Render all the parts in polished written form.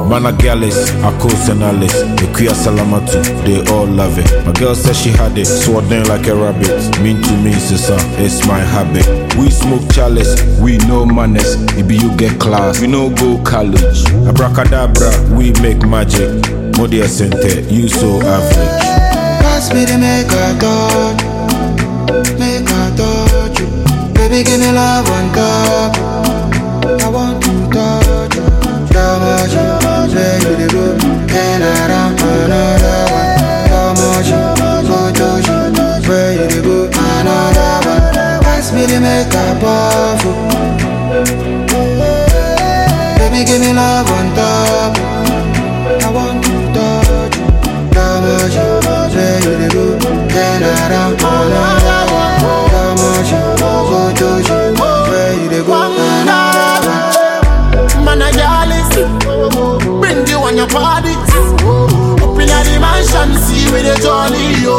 Mana Gallus, Akos and Alice, the Kuya Salamatu, they all love it. My girl said she had it, swatting like a rabbit. Mean to me, sister, it's my habit. We smoke chalice, we know manners. Maybe you get class, we no go college. Abracadabra, we make magic. Modia Center, you so average. Pass me the make a touch you. Baby, give me love on top. I want to touch you. Much where you dey go, and around another one. How much go touch you, where you dey go, another one. Pass me the make up off. Baby, give me love on top. I want to touch you. How much where you dey go, and around another one. How much go touch you, where you dey go, another one. Man, I bring you on your party. Up in the mansion, see with the jolly, yo.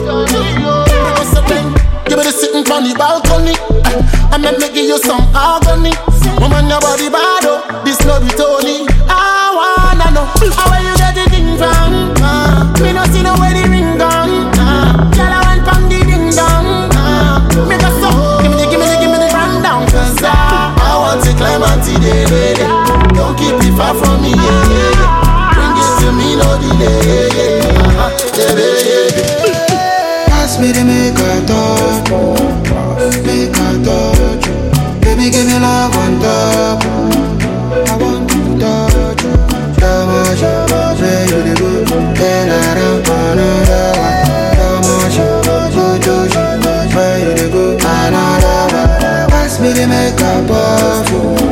Give me the sitting on the balcony. I may make you some agony. Woman, your body bad, oh. This no be Tony. I wanna know how where you get the thing from. Me no see no where the ring gone. Girl, I want from the ding dong. Make us so. Give me the rundown. Cause I want to climb until the don't keep it far from me, yeah. Bring it to me, no delay, yeah. Pass me the make a touch. Baby, give me love on top. I want to touch you. How much where you dey go, and around another one. How much go touch you, where you dey go, another one. Pass me the make up off.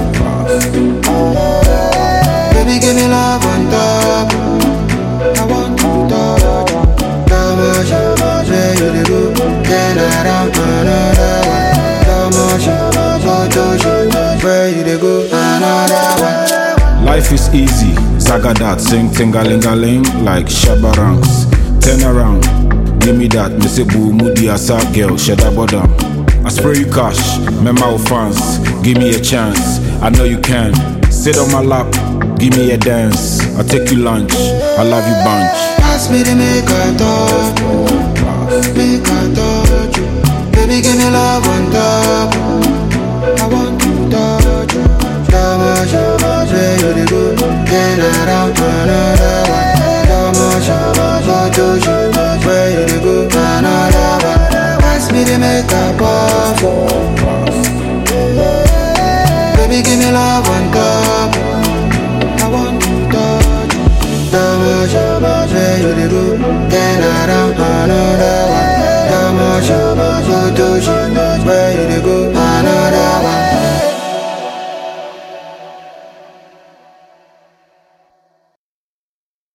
Baby, give me love on top. I want to touch you. How much where you dey go, and around another one. How much go touch you, where you dey go, another one. Life is easy, Zagadat, sing tingalingaling like Shabarangs. Turn around, give me that, Mr. Moody Asa girl, Shada Bodam. I spray you cash, memo fans, give me a chance, I know you can. Sit on my lap, give me a dance, I'll take you lunch, I love you bunch. Pass me the make a touch you. Baby, give me love on top. I want to touch you. How much where you dey go, and around another one. How much go touch you, where you dey go, another one. Pass me the make up off. Baby, give me love on top. I want to touch you. How much where you dey go, and around another one. How much go touch you, where you dey go, another